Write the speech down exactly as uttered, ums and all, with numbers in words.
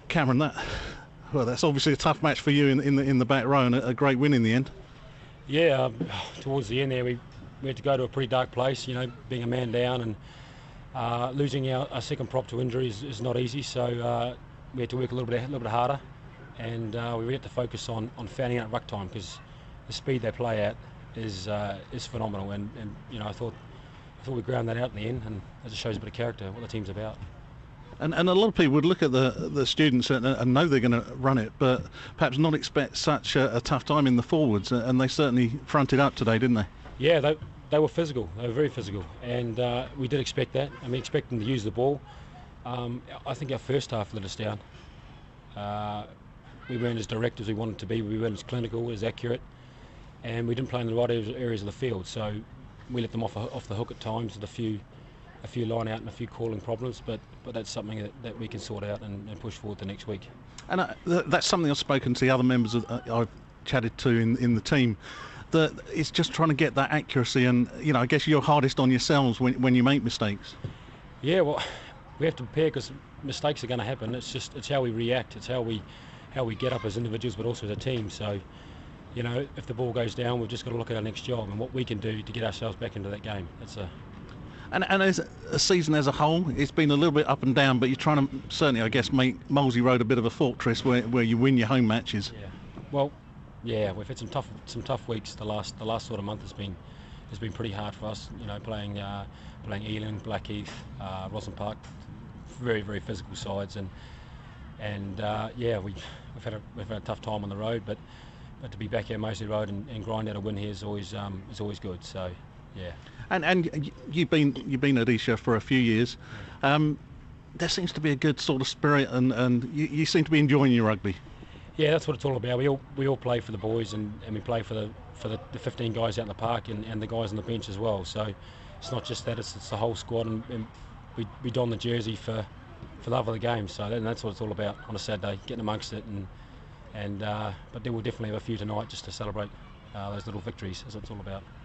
Cameron, that well, that's obviously a tough match for you in, in the in the back row, and a, a great win in the end. Yeah, um, towards the end there, we, we had to go to a pretty dark place. You know, being a man down and uh, losing our, our second prop to injury is, is not easy. So uh, we had to work a little bit a little bit harder, and uh, we really had to focus on on fanning out ruck time, because the speed they play at is uh, is phenomenal. And, and you know, I thought I thought we ground that out in the end, and it just shows a bit of character what the team's about. And, and a lot of people would look at the the students and, and know they're going to run it, but perhaps not expect such a, a tough time in the forwards. And they certainly fronted up today, didn't they? Yeah, they they were physical. They were very physical, and uh, we did expect that. I mean, expect them to use the ball. Um, I think our first half let us down. Uh, we weren't as direct as we wanted to be. We weren't as clinical, as accurate, and we didn't play in the right areas of the field. So we let them off off the hook at times with a few. a few line out and a few calling problems, but but that's something that, that we can sort out and, and push forward the next week. And uh, th- that's something I've spoken to the other members of, uh, I've chatted to in, in the team, that it's just trying to get that accuracy, and you know, I guess you're hardest on yourselves when, when you make mistakes. Yeah, well, we have to prepare, because mistakes are going to happen. It's just it's how we react, it's how we how we get up as individuals, but also as a team. So, you know, if the ball goes down, we've just got to look at our next job and what we can do to get ourselves back into that game. That's a And, and as a season as a whole, it's been a little bit up and down, but you're trying to certainly, I guess, make Molesey Road a bit of a fortress where, where you win your home matches. Yeah. Well, yeah, we've had some tough some tough weeks. The last the last sort of month has been has been pretty hard for us. You know, playing uh, playing Ealing, Blackheath, uh, Roslyn Park, very very physical sides, and and uh, yeah, we we've had a we've had a tough time on the road, but but to be back here at Moseley Road and, and grind out a win here is always um, is always good. So. Yeah. And and you've been you've been at Esher for a few years. Um, there seems to be a good sort of spirit, and, and you, you seem to be enjoying your rugby. Yeah, that's what it's all about. We all we all play for the boys, and, and we play for the for the, the fifteen guys out in the park, and, and the guys on the bench as well. So it's not just that; it's, it's the whole squad, and, and we we don the jersey for for love of the game. So that, that's what it's all about on a Saturday, getting amongst it, and and uh, but there will definitely have a few tonight just to celebrate uh, those little victories. That's what it's all about.